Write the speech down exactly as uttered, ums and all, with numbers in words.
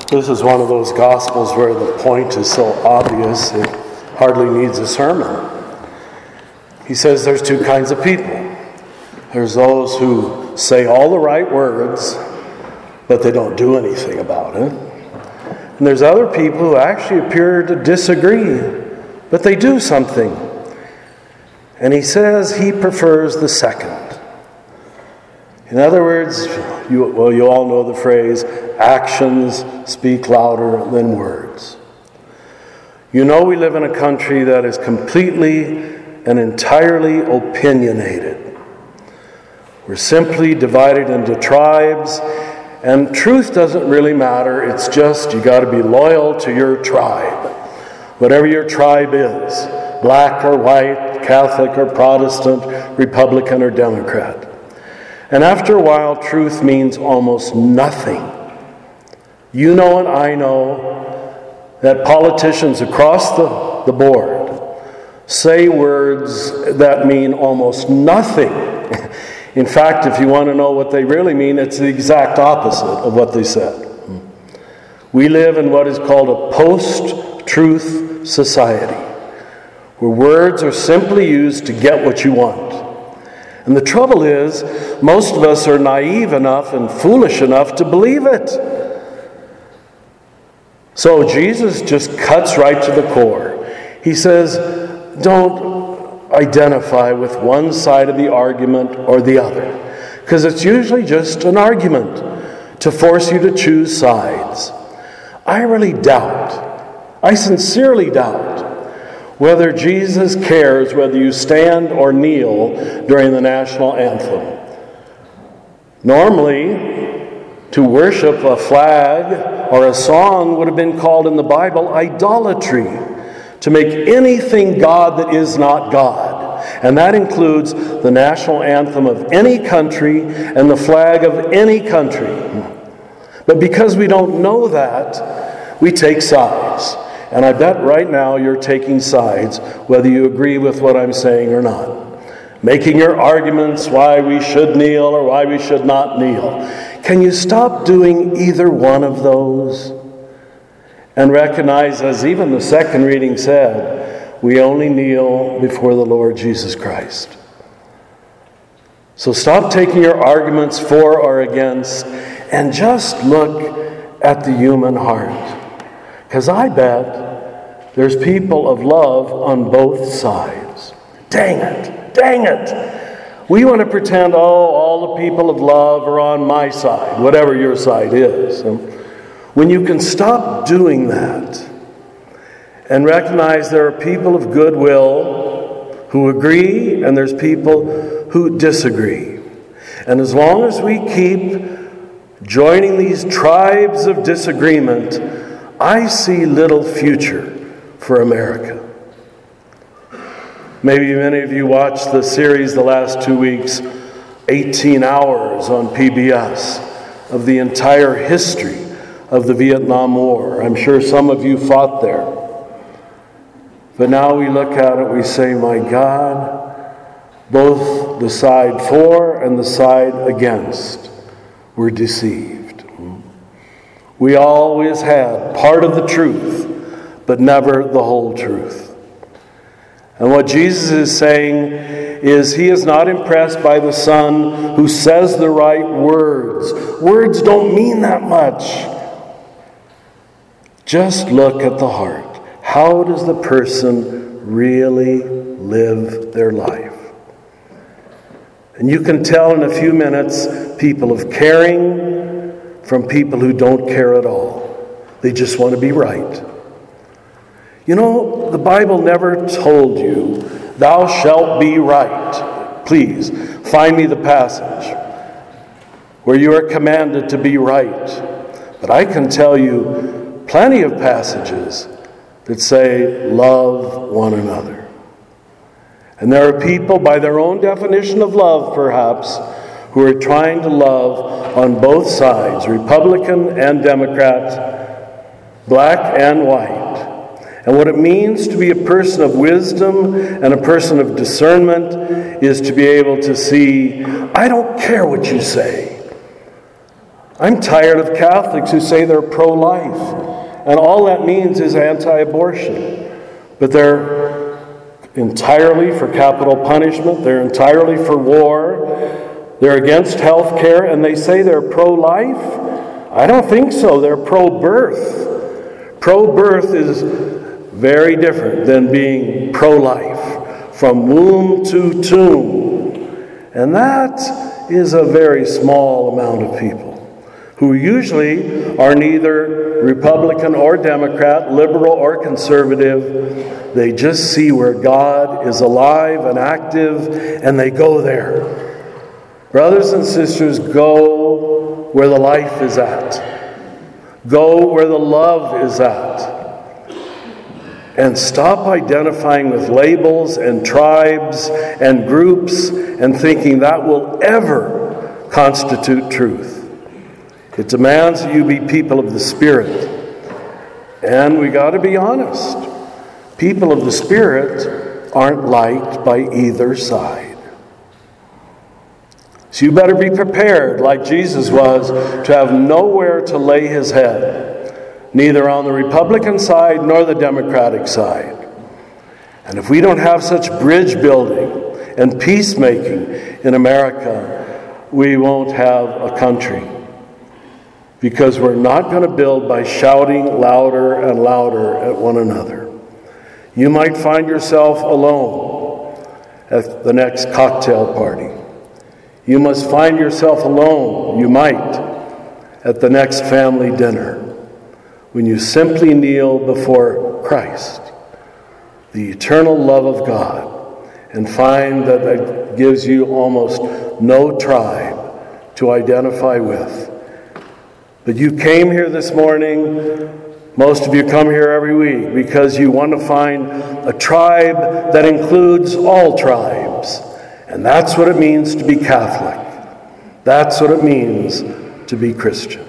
This is one of those Gospels where the point is so obvious it hardly needs a sermon. He says there's two kinds of people. There's those who say all the right words, but they don't do anything about it. And there's other people who actually appear to disagree, but they do something. And he says he prefers the second. In other words, you, well, you all know the phrase, actions speak louder than words. You know we live in a country that is completely and entirely opinionated. We're simply divided into tribes, and truth doesn't really matter. It's just you got to be loyal to your tribe. Whatever your tribe is, black or white, Catholic or Protestant, Republican or Democrat. And after a while, truth means almost nothing. You know and I know that politicians across the, the board say words that mean almost nothing. In fact, if you want to know what they really mean, it's the exact opposite of what they said. We live in what is called a post-truth society, where words are simply used to get what you want. And the trouble is, most of us are naive enough and foolish enough to believe it. So Jesus just cuts right to the core. He says, don't identify with one side of the argument or the other, because it's usually just an argument to force you to choose sides. I really doubt, I sincerely doubt, whether Jesus cares whether you stand or kneel during the national anthem. Normally, to worship a flag or a song would have been called in the Bible idolatry, to make anything God that is not God. And that includes the national anthem of any country and the flag of any country. But because we don't know that, we take sides. And I bet right now you're taking sides, whether you agree with what I'm saying or not. Making your arguments why we should kneel or why we should not kneel. Can you stop doing either one of those? And recognize, as even the second reading said, we only kneel before the Lord Jesus Christ. So stop taking your arguments for or against and just look at the human heart. Because I bet there's people of love on both sides. Dang it, dang it. We want to pretend, oh, all the people of love are on my side, whatever your side is. When you can stop doing that and recognize there are people of goodwill who agree and there's people who disagree. And as long as we keep joining these tribes of disagreement, I see little future for America. Maybe many of you watched the series the last two weeks, eighteen hours on P B S, of the entire history of the Vietnam War. I'm sure some of you fought there. But now we look at it, we say, my God, both the side for and the side against were deceived. We always had part of the truth, but never the whole truth. And what Jesus is saying is he is not impressed by the son who says the right words. Words don't mean that much. Just look at the heart. How does the person really live their life? And you can tell in a few minutes people of caring from people who don't care at all. They just want to be right. You know, the Bible never told you, thou shalt be right. Please, find me the passage where you are commanded to be right. But I can tell you plenty of passages that say, love one another. And there are people, by their own definition of love perhaps, who are trying to love on both sides, Republican and Democrat, black and white. And what it means to be a person of wisdom and a person of discernment is to be able to see, I don't care what you say. I'm tired of Catholics who say they're pro-life, and all that means is anti-abortion. But they're entirely for capital punishment, they're entirely for war, they're against health care, and they say they're pro-life? I don't think so. They're pro-birth. Pro-birth is very different than being pro-life, from womb to tomb. And that is a very small amount of people who usually are neither Republican or Democrat, liberal or conservative. They just see where God is alive and active, and they go there. Brothers and sisters, go where the life is at. Go where the love is at. And stop identifying with labels and tribes and groups and thinking that will ever constitute truth. It demands that you be people of the Spirit. And we got to be honest. People of the Spirit aren't liked by either side. So you better be prepared, like Jesus was, to have nowhere to lay his head, neither on the Republican side nor the Democratic side. And if we don't have such bridge building and peacemaking in America, we won't have a country. Because we're not going to build by shouting louder and louder at one another. You might find yourself alone at the next cocktail party. You must find yourself alone, you might, at the next family dinner, when you simply kneel before Christ, the eternal love of God, and find that it gives you almost no tribe to identify with. But you came here this morning, most of you come here every week, because you want to find a tribe that includes all tribes. And that's what it means to be Catholic. That's what it means to be Christian.